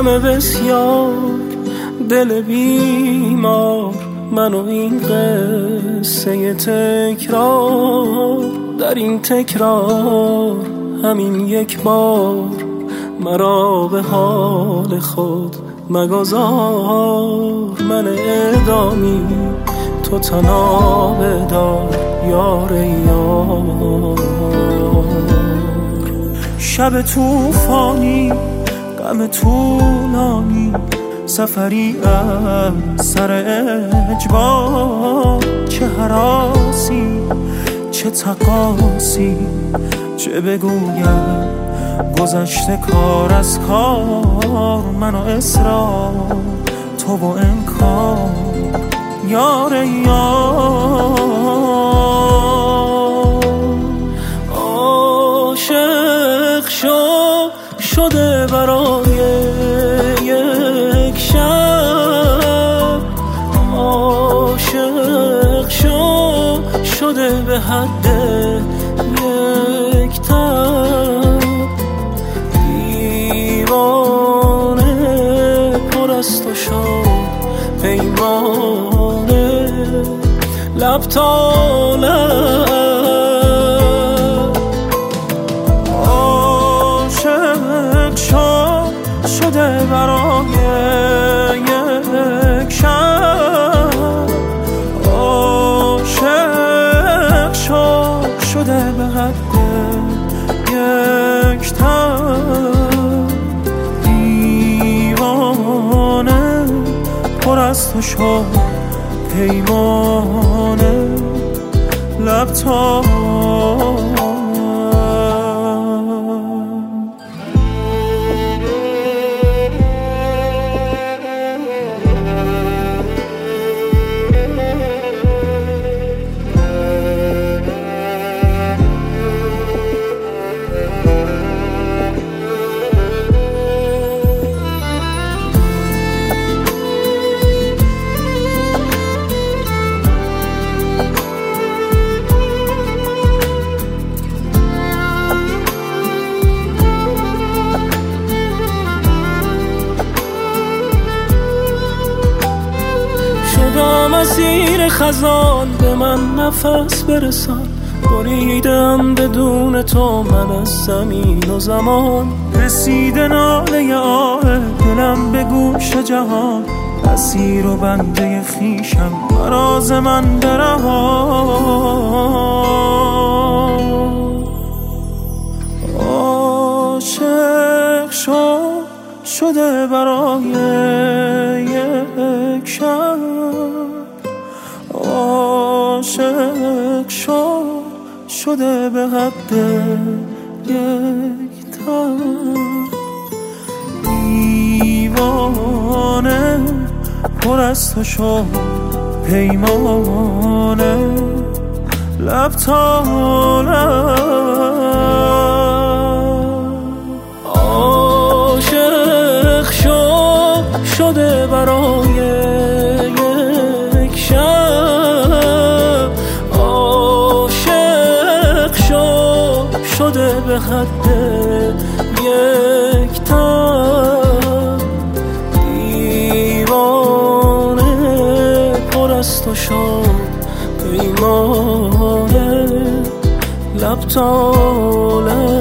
غم بسیار، دل بیمار، من و این قصه تکرار. در این تکرار همین یک بار مرا به حال خود مگذار. من اعدامی تو تنها بدار یار یار. شب توفانی، غم طولانی، سفری از سر اجبار. چه هراسی، چه تقاسی، چه بگویم گذشته کار از کار. من و اصرار، تو و انکار یار یار. عاشق شده برای یک شب، عاشق شده به حد یک تب. دیوانه پر است و شد پیمانه، لب تا لب. عاشق شده برای یک شب، عاشق شده به حد یک تب. دیوانه پر است و شد پیمانه، لب تا مسیر خزان. به من نفس برسان، بریدم بدون تو من از زمین و زمان. رسیده ناله آه دلم به گوش جهان، اسیر و بنده خویشم مراز من برهان. عاشق شده برای یک شب، عاشق شده به حد یک تب. دیوانه پر است و شد پیمانه، لب تا لب. عاشق شده برای یک شب، عاشق شده به حد یک تب. دیوانه پر است و شد پیمانه، لب تا لب.